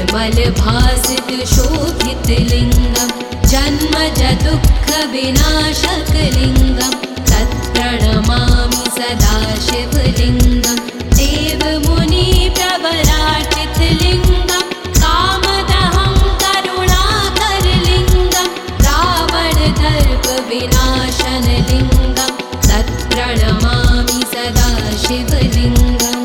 निर्मलभासित शोभितलिङ्गं जन्मज दुःखविनाशकलिङ्गं तत्प्रणमामि सदा शिवलिङ्गं देवमुनिप्रवराचितलिङ्गं कामदहं करुणाकरलिङ्गं रावणदर्पविनाशनलिङ्गं तत्प्रणमामि सदा शिवलिङ्गम्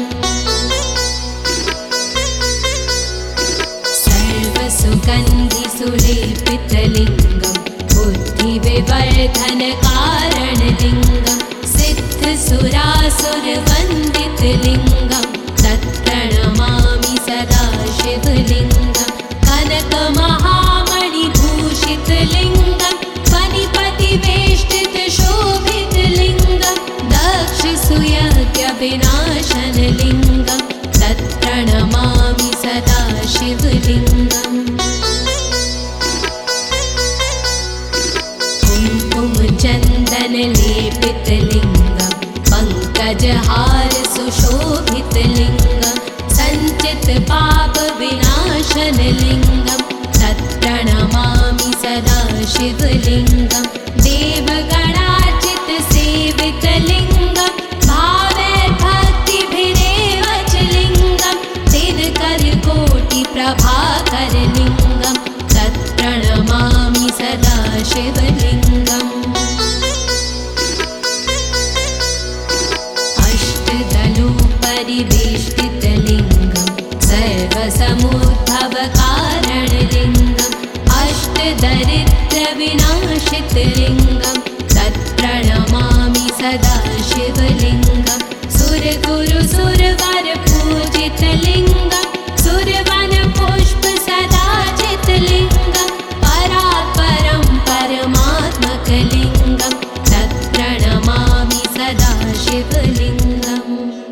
सर्वसुगन्धिसुलेपितलिङ्गं बुद्धिविवर्धनकारणलिङ्गं सिद्धसुरासुरवन्दितलिङ्गं तत्प्रणमामि सदा शिवलिङ्गं कनकमहामणिभूषितलिङ्गं फणिपतिवेष्टितशोभितलिङ्गं दक्षसूयज्ञविनाशनलिङ्गं तत्प्रणमामि सदा शिवलिङ्गम् कुङ्कुमचन्दनलेपितलिङ्गं पङ्कजहारसुशोभितलिङ्गं सञ्चितपापविनाशनलिङ्गं तत्प्रणमामि सदा शिवलिङ्गं देवगणार्चितसेवितलिङ्गं भावैर्भक्तिभिरेव च लिङ्गं दिनकरकोटिप्रभाकरलिङ्गं तत्प्रणमामि सदा शिवलिङ्गम् अष्टदलोपरिवेष्टितलिङ्गं सर्वसमुद्भवकारणलिङ्गम् अष्टदरिद्रविनाशितलिङ्गं तत्प्रणमामि सदा शिवलिङ्गं सुरगुरुसुरवरपूजितलिङ्गं सुरवनपुष्पसदाजितलिङ्गं परात्परं परमात्मकलिङ्गं तत्प्रणमामि सदा शिवलिङ्गम्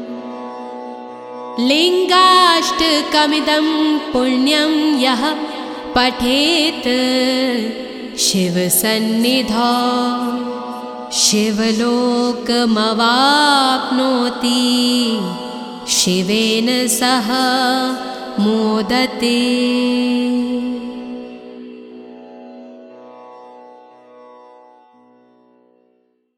लिङ्गाष्टकमिदं पुण्यं यः पठेत् शिवसन्निधौ शिवलोकमवाप्नोति शिवेन सह मोदते।